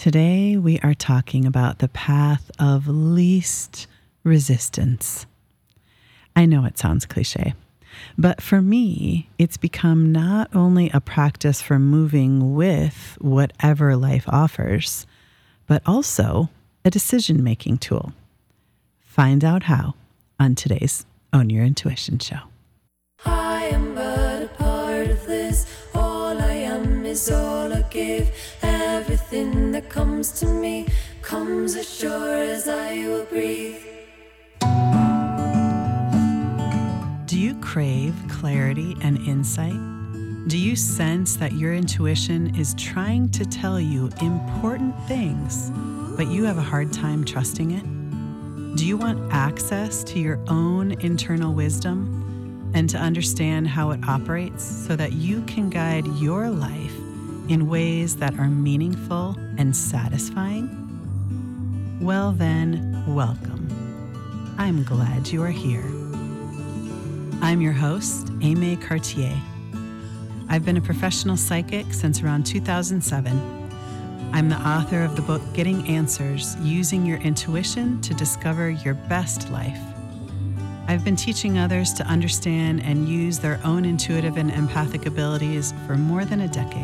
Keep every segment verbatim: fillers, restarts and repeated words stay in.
Today, we are talking about the path of least resistance. I know it sounds cliche, but for me, it's become not only a practice for moving with whatever life offers, but also a decision-making tool. Find out how on today's Own Your Intuition show. I am but a part of this. All I am is all I give. Everything that comes to me comes as sure as I will breathe. Do you crave clarity and insight? Do you sense that your intuition is trying to tell you important things, but you have a hard time trusting it? Do you want access to your own internal wisdom and to understand how it operates so that you can guide your life in ways that are meaningful and satisfying? Well then, welcome. I'm glad you are here. I'm your host, Aimee Cartier. I've been a professional psychic since around two thousand seven. I'm the author of the book, Getting Answers, Using Your Intuition to Discover Your Best Life. I've been teaching others to understand and use their own intuitive and empathic abilities for more than a decade.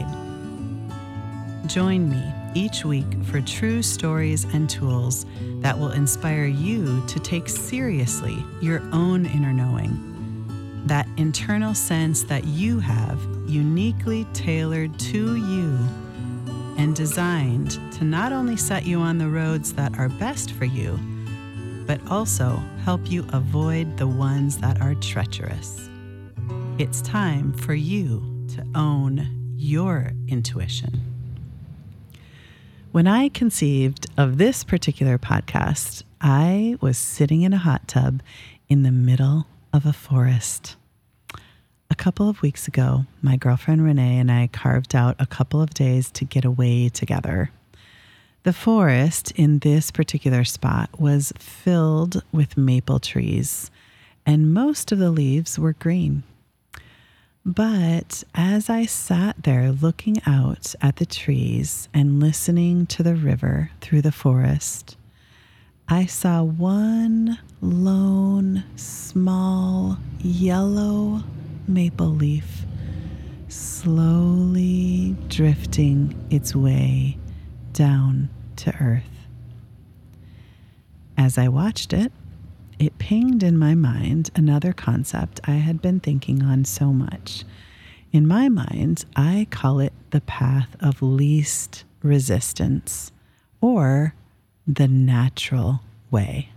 Join me each week for true stories and tools that will inspire you to take seriously your own inner knowing, that internal sense that you have uniquely tailored to you and designed to not only set you on the roads that are best for you, but also help you avoid the ones that are treacherous. It's time for you to own your intuition. When I conceived of this particular podcast, I was sitting in a hot tub in the middle of a forest. A couple of weeks ago, my girlfriend Renee and I carved out a couple of days to get away together. The forest in this particular spot was filled with maple trees, and most of the leaves were green. But as I sat there looking out at the trees and listening to the river through the forest, I saw one lone, small, yellow maple leaf slowly drifting its way down to earth. As I watched it, it pinged in my mind another concept I had been thinking on so much. In my mind, I call it the path of least resistance, or the natural way.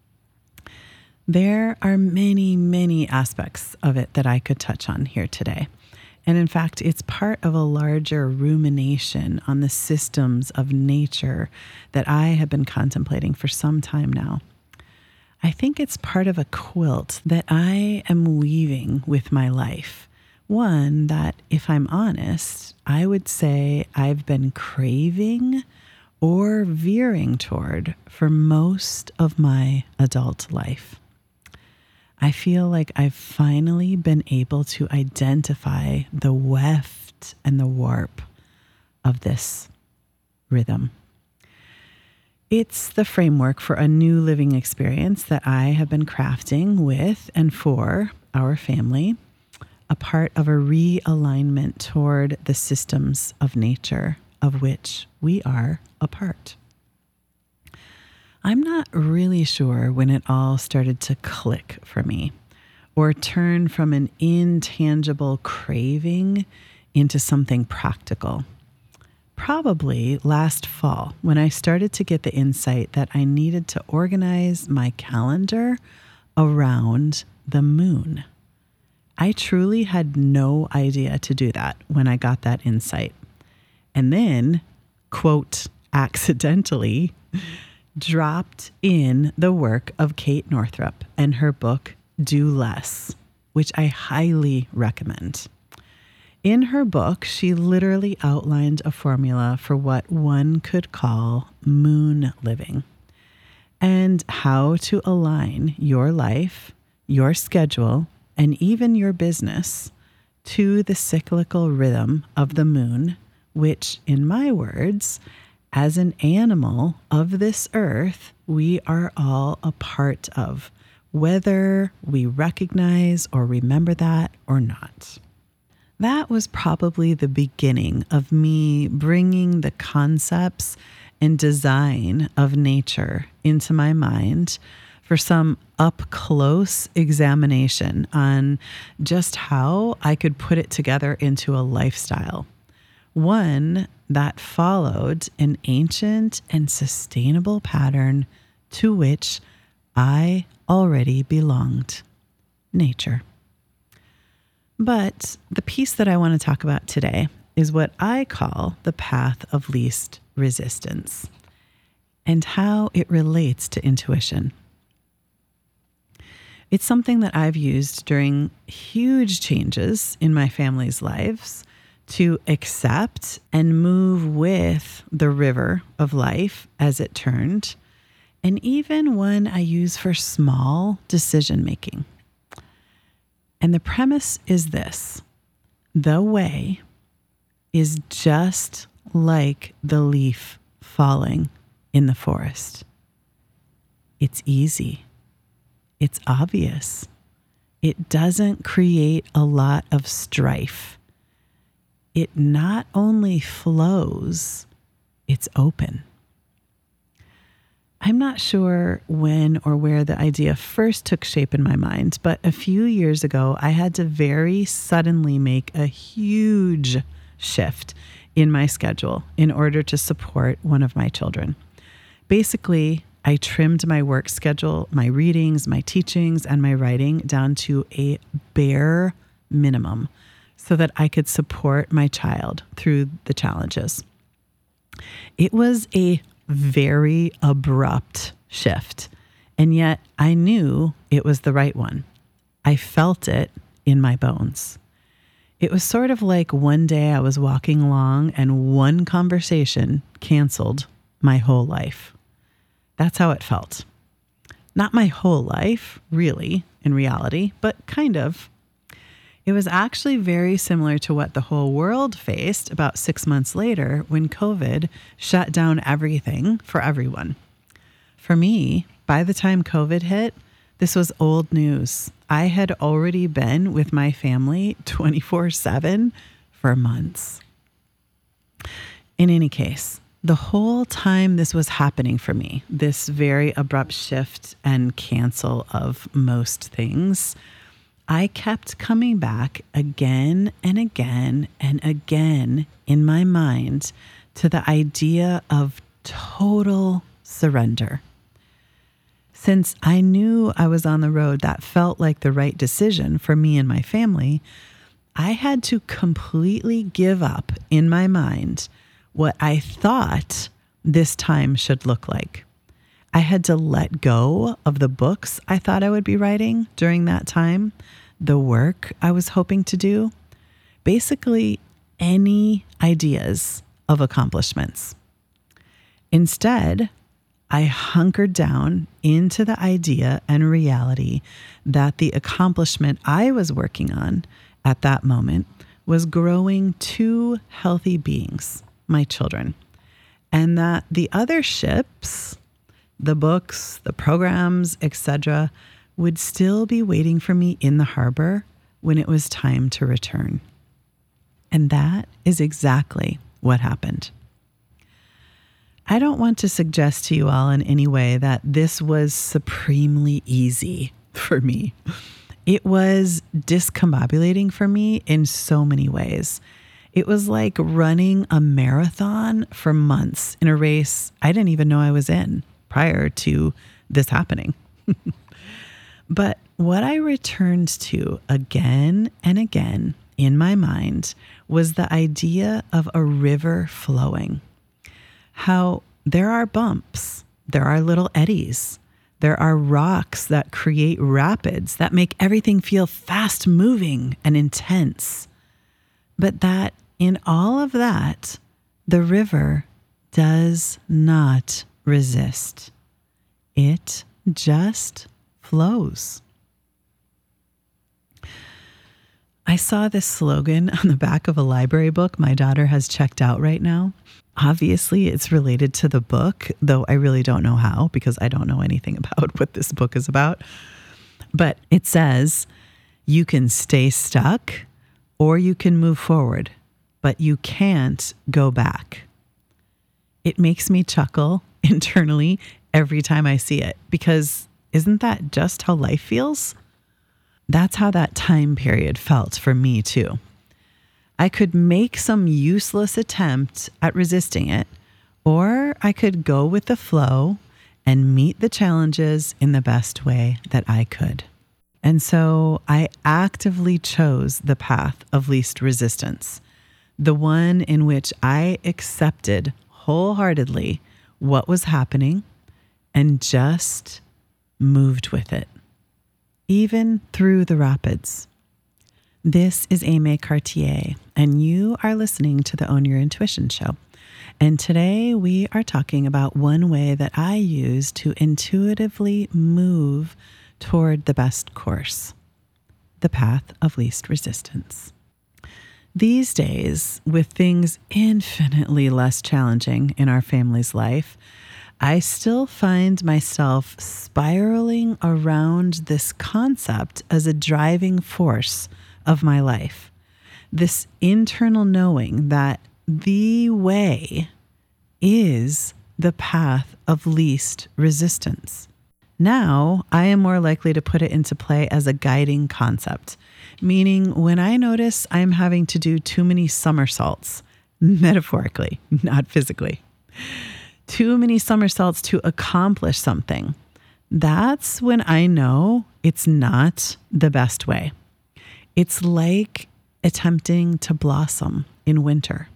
There are many, many aspects of it that I could touch on here today. And in fact, it's part of a larger rumination on the systems of nature that I have been contemplating for some time now. I think it's part of a quilt that I am weaving with my life. One that, if I'm honest, I would say I've been craving or veering toward for most of my adult life. I feel like I've finally been able to identify the weft and the warp of this rhythm. It's the framework for a new living experience that I have been crafting with and for our family, a part of a realignment toward the systems of nature of which we are a part. I'm not really sure when it all started to click for me or turn from an intangible craving into something practical. Probably last fall, when I started to get the insight that I needed to organize my calendar around the moon. I truly had no idea to do that when I got that insight. And then, quote, accidentally, dropped in the work of Kate Northrup and her book, Do Less, which I highly recommend. In her book, she literally outlined a formula for what one could call moon living and how to align your life, your schedule, and even your business to the cyclical rhythm of the moon, which, in my words, as an animal of this earth, we are all a part of, whether we recognize or remember that or not. That was probably the beginning of me bringing the concepts and design of nature into my mind for some up-close examination on just how I could put it together into a lifestyle. One that followed an ancient and sustainable pattern to which I already belonged: nature. But the piece that I want to talk about today is what I call the path of least resistance and how it relates to intuition. It's something that I've used during huge changes in my family's lives to accept and move with the river of life as it turned, and even one I use for small decision making. And the premise is this: the way is just like the leaf falling in the forest. It's easy. It's obvious. It doesn't create a lot of strife. It not only flows, it's open. I'm not sure when or where the idea first took shape in my mind, but a few years ago, I had to very suddenly make a huge shift in my schedule in order to support one of my children. Basically, I trimmed my work schedule, my readings, my teachings, and my writing down to a bare minimum so that I could support my child through the challenges. It was a very abrupt shift, and yet I knew it was the right one. I felt it in my bones. It was sort of like one day I was walking along and one conversation canceled my whole life. That's how it felt. Not my whole life, really, in reality, but kind of. It was actually very similar to what the whole world faced about six months later when COVID shut down everything for everyone. For me, by the time COVID hit, this was old news. I had already been with my family twenty-four seven for months. In any case, the whole time this was happening for me, this very abrupt shift and cancel of most things, I kept coming back again and again and again in my mind to the idea of total surrender. Since I knew I was on the road that felt like the right decision for me and my family, I had to completely give up in my mind what I thought this time should look like. I had to let go of the books I thought I would be writing during that time, the work I was hoping to do, basically any ideas of accomplishments. Instead, I hunkered down into the idea and reality that the accomplishment I was working on at that moment was growing two healthy beings, my children, and that the other ships, the books, the programs, et cetera, would still be waiting for me in the harbor when it was time to return. And that is exactly what happened. I don't want to suggest to you all in any way that this was supremely easy for me. It was discombobulating for me in so many ways. It was like running a marathon for months in a race I didn't even know I was in prior to this happening. But what I returned to again and again in my mind was the idea of a river flowing. How there are bumps, there are little eddies, there are rocks that create rapids that make everything feel fast moving and intense. But that in all of that, the river does not resist. It just flows. I saw this slogan on the back of a library book my daughter has checked out right now. Obviously, it's related to the book, though I really don't know how because I don't know anything about what this book is about. But it says, you can stay stuck or you can move forward, but you can't go back. It makes me chuckle internally every time I see it because isn't that just how life feels? That's how that time period felt for me too. I could make some useless attempt at resisting it, or I could go with the flow and meet the challenges in the best way that I could. And so I actively chose the path of least resistance, the one in which I accepted wholeheartedly what was happening and just moved with it, even through the rapids. This is Aimee Cartier, and you are listening to the Own Your Intuition show. And today we are talking about one way that I use to intuitively move toward the best course, the path of least resistance. These days, with things infinitely less challenging in our family's life, I still find myself spiraling around this concept as a driving force of my life. This internal knowing that the way is the path of least resistance. Now, I am more likely to put it into play as a guiding concept, meaning when I notice I'm having to do too many somersaults, metaphorically, not physically, too many somersaults to accomplish something, that's when I know it's not the best way. It's like attempting to blossom in winter.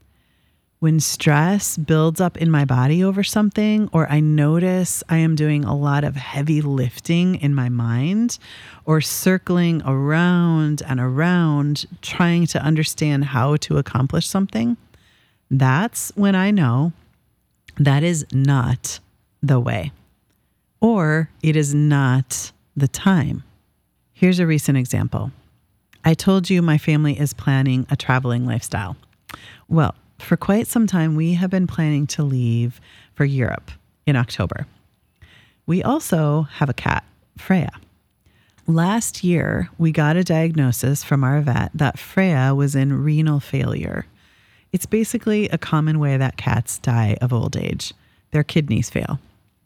When stress builds up in my body over something, or I notice I am doing a lot of heavy lifting in my mind, or circling around and around trying to understand how to accomplish something, that's when I know that is not the way, or it is not the time. Here's a recent example. I told you my family is planning a traveling lifestyle. Well, for quite some time, we have been planning to leave for Europe in October. We also have a cat, Freya. Last year, we got a diagnosis from our vet that Freya was in renal failure. It's basically a common way that cats die of old age. Their kidneys fail.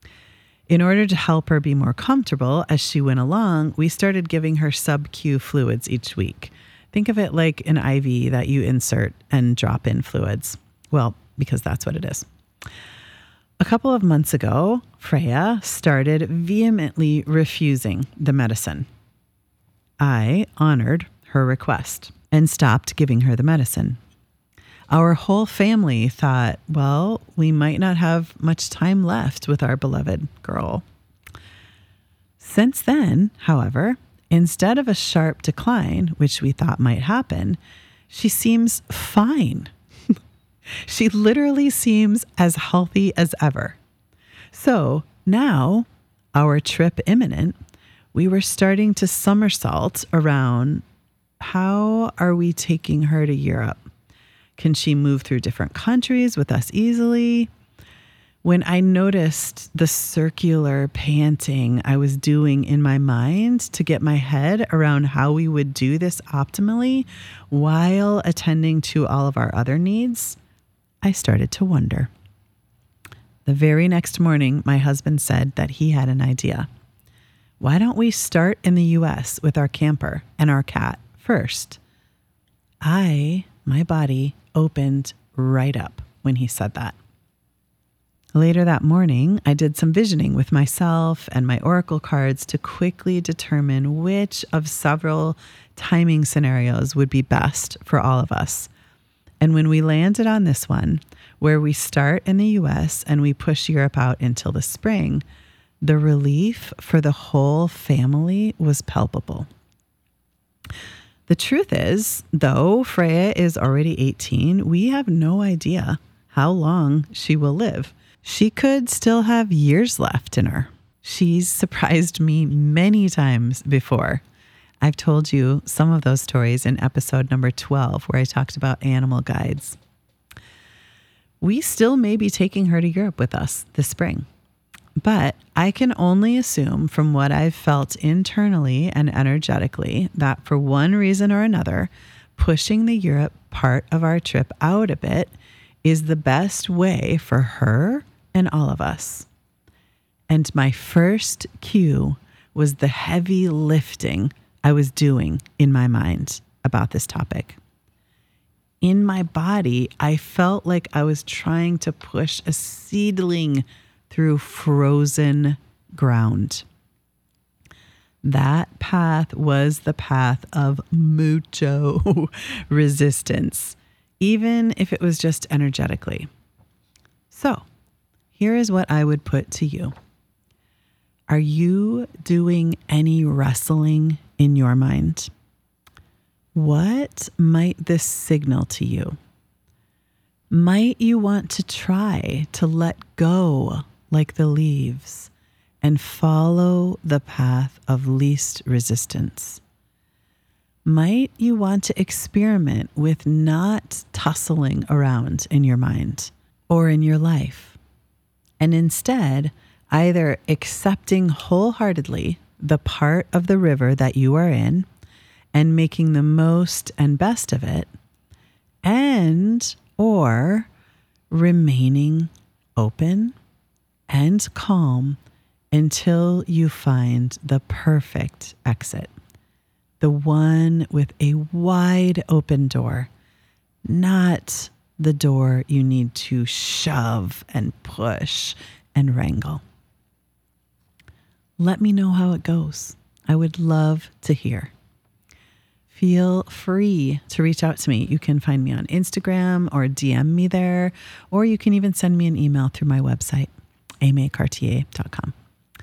In order to help her be more comfortable as she went along, we started giving her sub-Q fluids each week. Think of it like an I V that you insert and drop in fluids. Well, because that's what it is. A couple of months ago, Freya started vehemently refusing the medicine. I honored her request and stopped giving her the medicine. Our whole family thought, well, we might not have much time left with our beloved girl. Since then, however, instead of a sharp decline, which we thought might happen, she seems fine. She literally seems as healthy as ever. So now, our trip imminent, we were starting to somersault around how are we taking her to Europe? Can she move through different countries with us easily? When I noticed the circular panting I was doing in my mind to get my head around how we would do this optimally while attending to all of our other needs, I started to wonder. The very next morning, my husband said that he had an idea. Why don't we start in the U S with our camper and our cat first? I, my body, opened right up when he said that. Later that morning, I did some visioning with myself and my oracle cards to quickly determine which of several timing scenarios would be best for all of us. And when we landed on this one, where we start in the U S and we push Europe out until the spring, the relief for the whole family was palpable. The truth is, though Freya is already eighteen, we have no idea how long she will live. She could still have years left in her. She's surprised me many times before. I've told you some of those stories in episode number twelve, where I talked about animal guides. We still may be taking her to Europe with us this spring, but I can only assume from what I've felt internally and energetically that for one reason or another, pushing the Europe part of our trip out a bit is the best way for her and all of us. And my first cue was the heavy lifting I was doing in my mind about this topic. In my body, I felt like I was trying to push a seedling through frozen ground. That path was the path of mucho resistance, even if it was just energetically. So, here is what I would put to you. Are you doing any wrestling in your mind? What might this signal to you? Might you want to try to let go like the leaves and follow the path of least resistance? Might you want to experiment with not tussling around in your mind or in your life, and instead either accepting wholeheartedly the part of the river that you are in and making the most and best of it, and or remaining open and calm until you find the perfect exit, the one with a wide open door, not the door you need to shove and push and wrangle. Let me know how it goes. I would love to hear. Feel free to reach out to me. You can find me on Instagram or D M me there, or you can even send me an email through my website, aimee cartier dot com.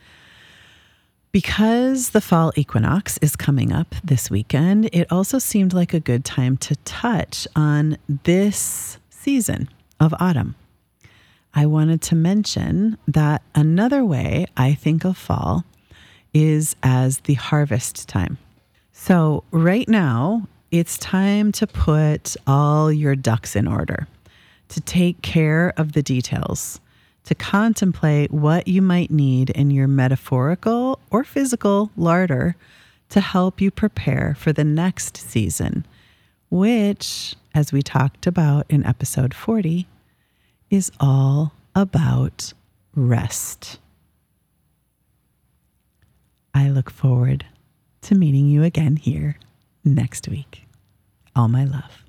Because the fall equinox is coming up this weekend, it also seemed like a good time to touch on this season of autumn. I wanted to mention that another way I think of fall is as the harvest time. So right now, it's time to put all your ducks in order, to take care of the details, to contemplate what you might need in your metaphorical or physical larder to help you prepare for the next season, which, as we talked about in episode forty, is all about rest. I look forward to meeting you again here next week. All my love.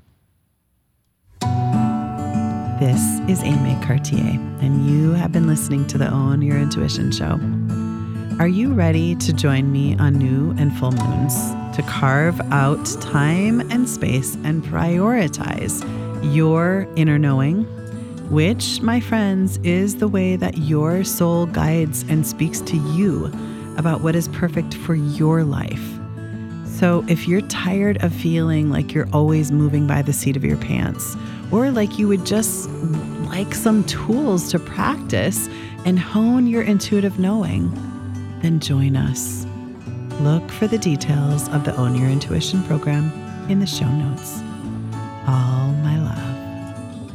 This is Aimee Cartier, and you have been listening to the Own Your Intuition show. Are you ready to join me on new and full moons to carve out time and space and prioritize your inner knowing, which, my friends, is the way that your soul guides and speaks to you about what is perfect for your life? So if you're tired of feeling like you're always moving by the seat of your pants, or like you would just like some tools to practice and hone your intuitive knowing, then join us. Look for the details of the Own Your Intuition program in the show notes. All my love.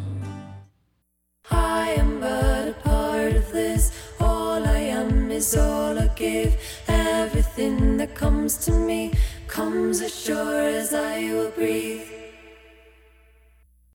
I am but a part of this. All I am is all I give. Everything that comes to me comes as sure as I will breathe.